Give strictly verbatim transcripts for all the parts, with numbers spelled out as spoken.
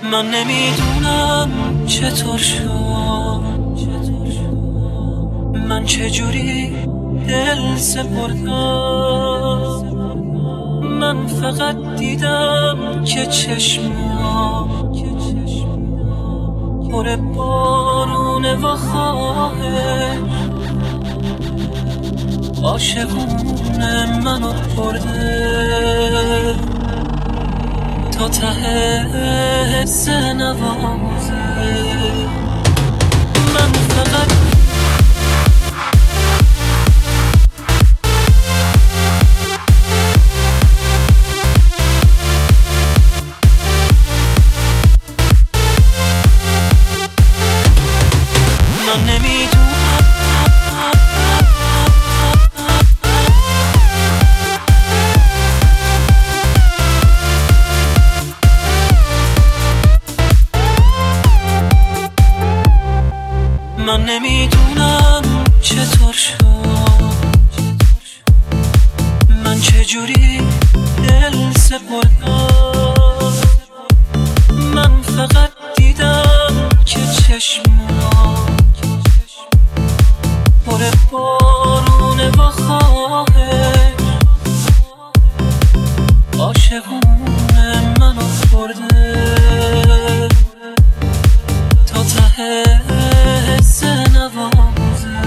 من نمیدونم چطور شد، من چجوری دل سپردم. من فقط دیدم که چشما پر بارونه و خواهش عاشقونه منو برده تا ته حس نوازه. من فقط من نمیدونم من نمیدونم چطور شد، من چجوری دل سپردم. من فقط دیدم که چشما پر بارونه و خواهش عاشقونه منو برده تا ته حس نوازه.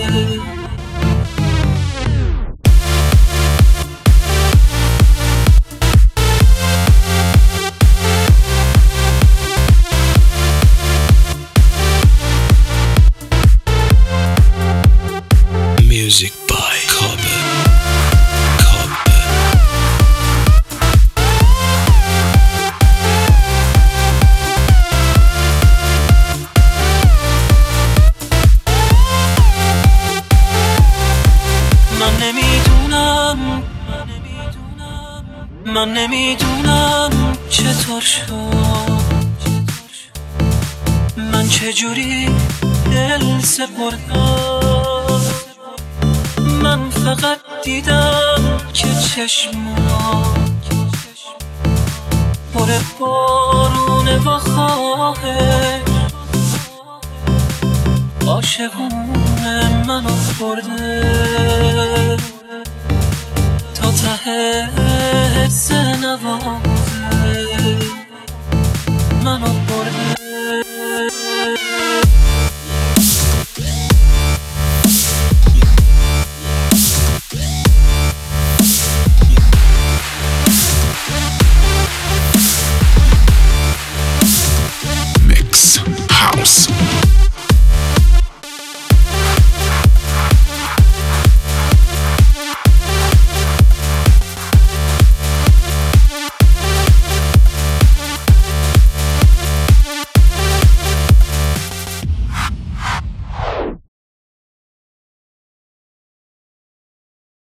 Music by Carbon. Carbon. من نمیدونم من نمیدونم چطور شد، من چجوری دل سپردم. من فقط دیدم که چشما پر بارونه و خواهش عاشقونه منو برده تا ته حس نوازه.